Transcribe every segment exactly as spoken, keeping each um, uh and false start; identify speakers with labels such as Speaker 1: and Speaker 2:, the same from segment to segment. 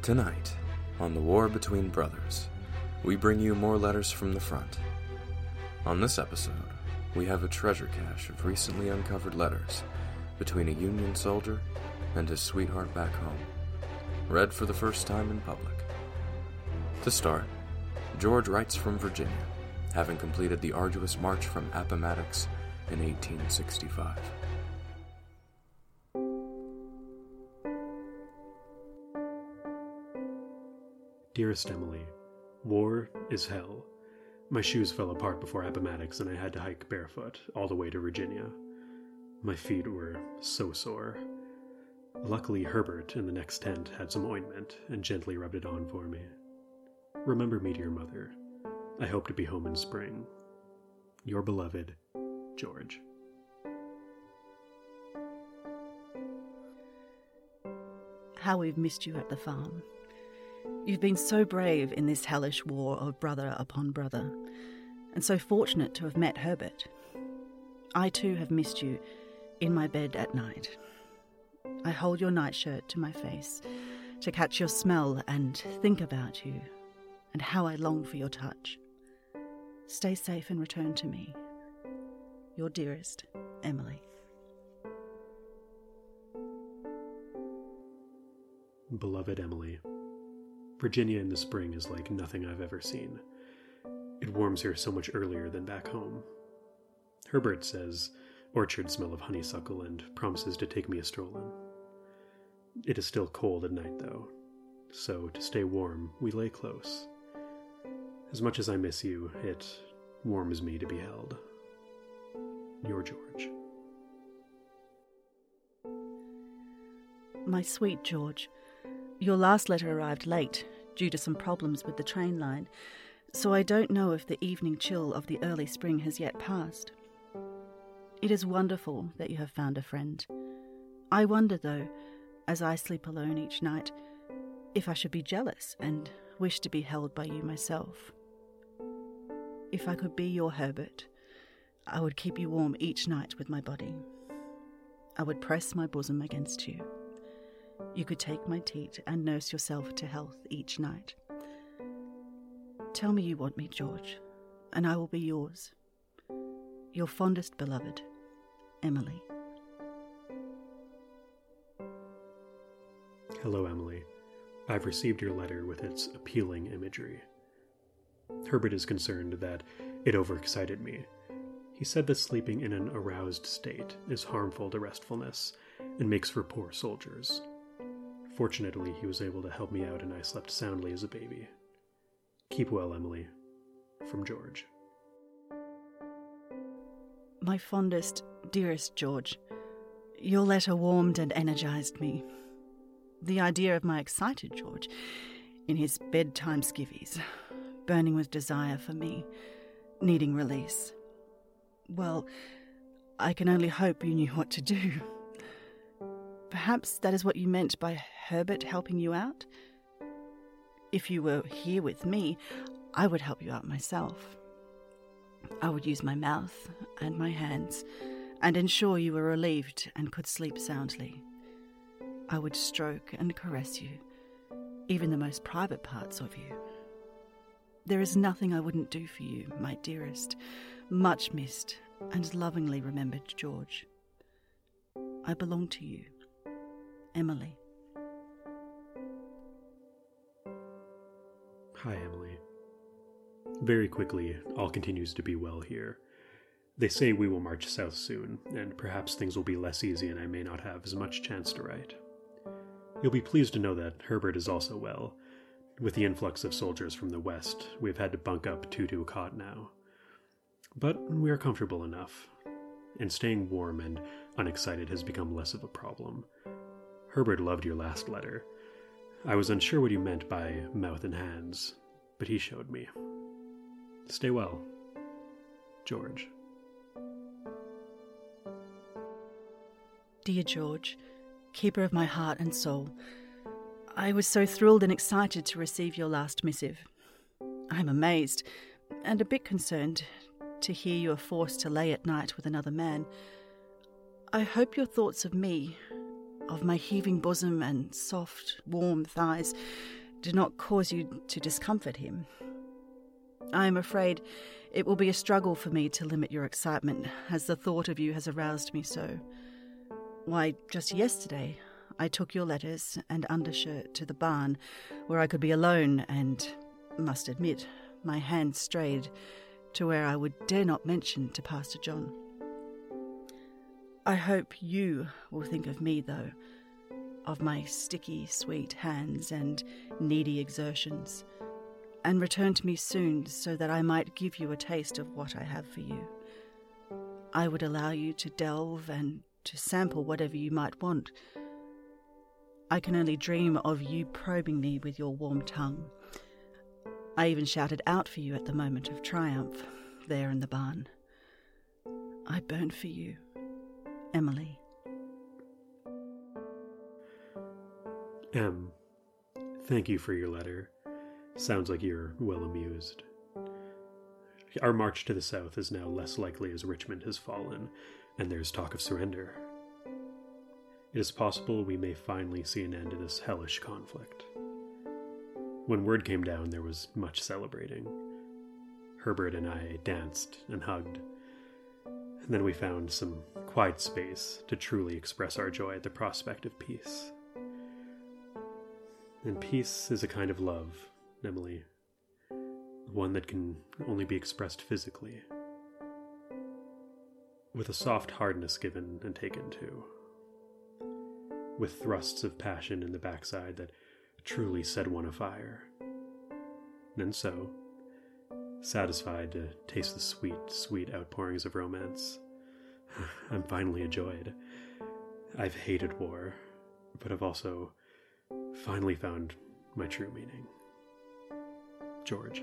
Speaker 1: Tonight, on the War Between Brothers, we bring you more letters from the front. On this episode, we have a treasure cache of recently uncovered letters between a Union soldier and his sweetheart back home, read for the first time in public. To start, George writes from Virginia, having completed the arduous march from Appomattox in eighteen sixty-five.
Speaker 2: Dearest Emily, war is hell. My shoes fell apart before Appomattox and I had to hike barefoot all the way to Virginia. My feet were so sore. Luckily, Herbert in the next tent had some ointment and gently rubbed it on for me. Remember me to your mother. I hope to be home in spring. Your beloved, George.
Speaker 3: How we've missed you at the farm. You've been so brave in this hellish war of brother upon brother, and so fortunate to have met Herbert. I too have missed you in my bed at night. I hold your nightshirt to my face to catch your smell and think about you, and how I long for your touch. Stay safe and return to me. Your dearest, Emily.
Speaker 2: Beloved Emily, Virginia in the spring is like nothing I've ever seen. It warms here so much earlier than back home. Herbert says orchard smell of honeysuckle and promises to take me a stroll in. It is still cold at night though, so to stay warm, we lay close. As much as I miss you, it warms me to be held. Your George.
Speaker 3: My sweet George, your last letter arrived late due to some problems with the train line, so I don't know if the evening chill of the early spring has yet passed. It is wonderful that you have found a friend. I wonder, though, as I sleep alone each night, if I should be jealous and wish to be held by you myself. If I could be your Herbert, I would keep you warm each night with my body. I would press my bosom against you. You could take my teat and nurse yourself to health each night. Tell me you want me, George, and I will be yours. Your fondest beloved, Emily.
Speaker 2: Hello, Emily. I've received your letter with its appealing imagery. Herbert is concerned that it overexcited me. He said that sleeping in an aroused state is harmful to restfulness and makes for poor soldiers. Fortunately, he was able to help me out and I slept soundly as a baby. Keep well, Emily. From George.
Speaker 3: My fondest, dearest George, your letter warmed and energized me. The idea of my excited George, in his bedtime skivvies, burning with desire for me, needing release. Well, I can only hope you knew what to do. Perhaps that is what you meant by Herbert helping you out? If you were here with me, I would help you out myself. I would use my mouth and my hands and ensure you were relieved and could sleep soundly. I would stroke and caress you, even the most private parts of you. There is nothing I wouldn't do for you, my dearest, much missed and lovingly remembered George. I belong to you, Emily.
Speaker 2: Hi, Emily. Very quickly, all continues to be well here. They say we will march south soon, and perhaps things will be less easy and I may not have as much chance to write. You'll be pleased to know that Herbert is also well. With the influx of soldiers from the west, we've had to bunk up two to a cot now. But we are comfortable enough, and staying warm and unexcited has become less of a problem. Herbert loved your last letter. I was unsure what you meant by mouth and hands, but he showed me. Stay well, George.
Speaker 3: Dear George, keeper of my heart and soul, I was so thrilled and excited to receive your last missive. I'm amazed and a bit concerned to hear you are forced to lay at night with another man. I hope your thoughts of me, of my heaving bosom and soft, warm thighs, do not cause you to discomfort him. I am afraid it will be a struggle for me to limit your excitement, as the thought of you has aroused me so. Why, just yesterday, I took your letters and undershirt to the barn, where I could be alone, and, must admit, my hand strayed to where I would dare not mention to Pastor John. I hope you will think of me, though, of my sticky, sweet hands and needy exertions, and return to me soon so that I might give you a taste of what I have for you. I would allow you to delve and to sample whatever you might want. I can only dream of you probing me with your warm tongue. I even shouted out for you at the moment of triumph, there in the barn. I burn for you, Emily.
Speaker 2: Em, thank you for your letter. Sounds like you're well amused. Our march to the south is now less likely as Richmond has fallen, and there's talk of surrender. It is possible we may finally see an end to this hellish conflict. When word came down, there was much celebrating. Herbert and I danced and hugged, and then we found some quiet space to truly express our joy at the prospect of peace. And peace is a kind of love, Emily, one that can only be expressed physically, with a soft hardness given and taken too, with thrusts of passion in the backside that truly set one afire. And so, satisfied to taste the sweet, sweet outpourings of romance, I'm finally a joyed. I've hated war, but I've also finally found my true meaning. George.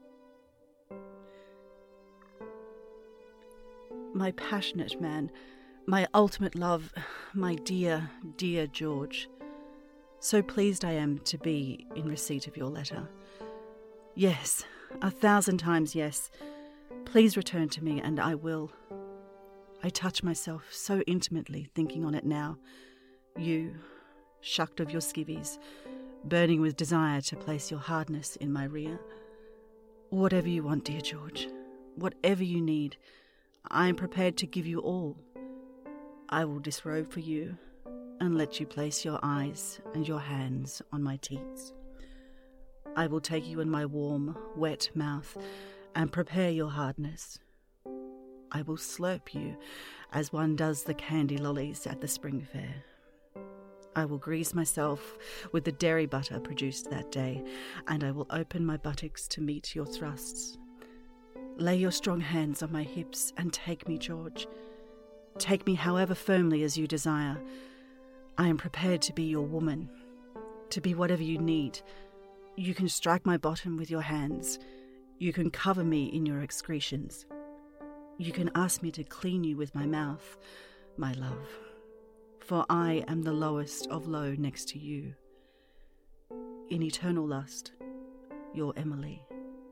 Speaker 3: My passionate man, my ultimate love, my dear, dear George. So pleased I am to be in receipt of your letter. Yes, a thousand times yes. Please return to me, and I will. I touch myself so intimately thinking on it now. You, shucked of your skivvies, burning with desire to place your hardness in my rear. Whatever you want, dear George, whatever you need, I am prepared to give you all. I will disrobe for you and let you place your eyes and your hands on my teats. I will take you in my warm, wet mouth and prepare your hardness. I will slurp you as one does the candy lollies at the spring fair. I will grease myself with the dairy butter produced that day, and I will open my buttocks to meet your thrusts. Lay your strong hands on my hips and take me, George. Take me however firmly as you desire. I am prepared to be your woman, to be whatever you need. You can strike my bottom with your hands. You can cover me in your excretions. You can ask me to clean you with my mouth, my love, for I am the lowest of low next to you. In eternal lust, your Emily.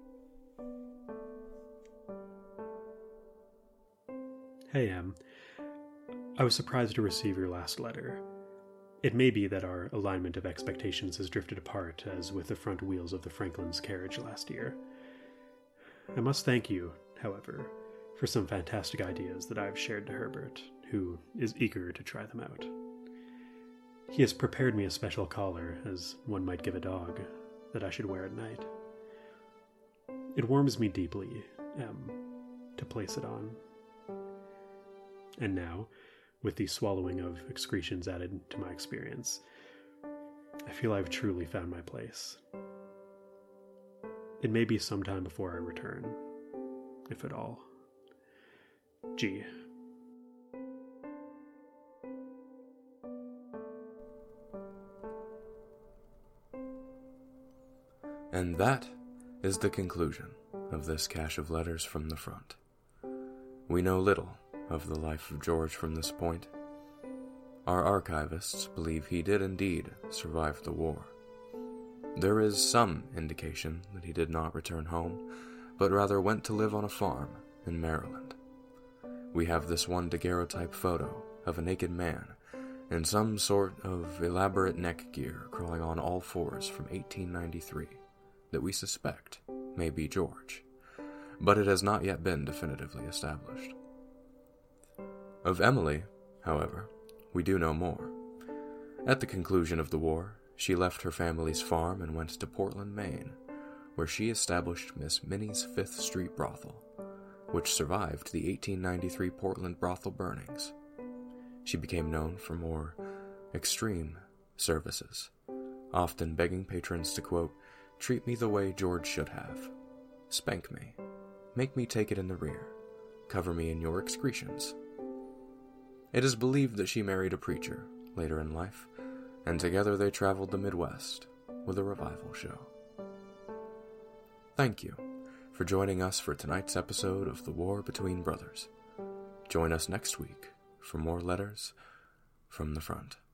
Speaker 2: Hey, Em. I was surprised to receive your last letter. It may be that our alignment of expectations has drifted apart, as with the front wheels of the Franklin's carriage last year. I must thank you, however, for some fantastic ideas that I've shared to Herbert, who is eager to try them out. He has prepared me a special collar, as one might give a dog, that I should wear at night. It warms me deeply, Em, to place it on. And now, with the swallowing of excretions added to my experience, I feel I've truly found my place. It may be some time before I return, if at all. G.
Speaker 1: And that is the conclusion of this cache of letters from the front. We know little of the life of George from this point. Our archivists believe he did indeed survive the war. There is some indication that he did not return home, but rather went to live on a farm in Maryland. We have this one daguerreotype photo of a naked man in some sort of elaborate neck gear crawling on all fours from eighteen ninety-three that we suspect may be George, but it has not yet been definitively established. Of Emily, however, we do know more. At the conclusion of the war, she left her family's farm and went to Portland, Maine, where she established Miss Minnie's Fifth Street brothel, which survived the eighteen ninety-three Portland brothel burnings. She became known for more extreme services, often begging patrons to, quote, treat me the way George should have, spank me, make me take it in the rear, cover me in your excretions. It is believed that she married a preacher later in life, and together they traveled the Midwest with a revival show. Thank you for joining us for tonight's episode of The War Between Brothers. Join us next week for more letters from the front.